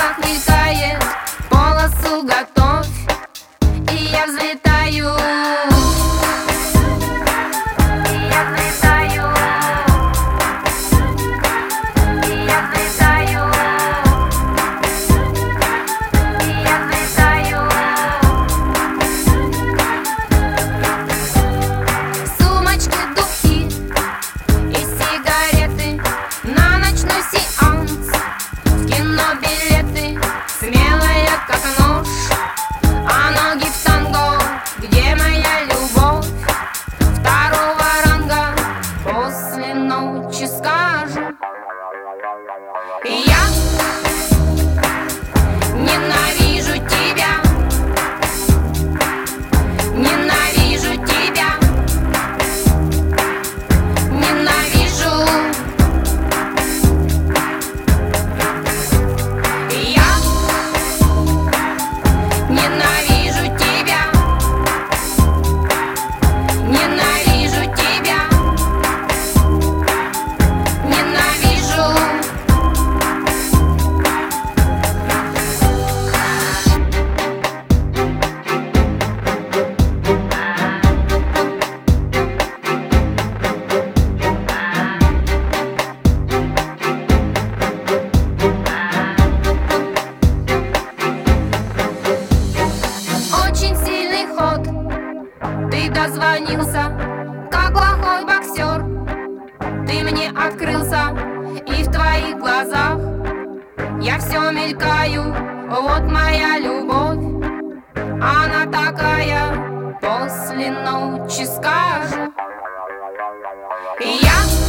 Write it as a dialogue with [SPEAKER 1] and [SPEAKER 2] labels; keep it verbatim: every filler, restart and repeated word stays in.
[SPEAKER 1] глазах мелькает, полосу готовь, и я взлетаю. И я взлетаю. И я взлетаю. И я взлетаю. Сумочки, духи и сигареты, на ночной сеанс, в кино билеты, смелая как нож, а ноги в танго, где моя любовь? Второго ранга после ночи скажу. И я ненавижу тебя, ненавижу тебя, ненавижу. И я ненавижу тебя, ненавижу тебя, ненавижу. Очень сильный ход, ты дозвонился, как плохой боксер. Ты мне открылся, и в твоих глазах я все мелькаю. Вот моя любовь, она такая, после ночи скажу. И я